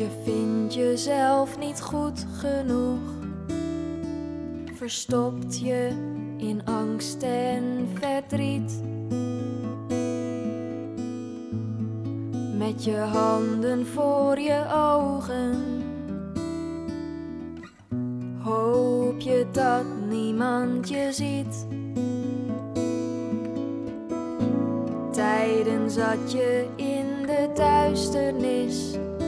Je vindt jezelf niet goed genoeg, verstopt je in angst en verdriet. Met je handen voor je ogen hoop je dat niemand je ziet. Tijden zat je in de duisternis,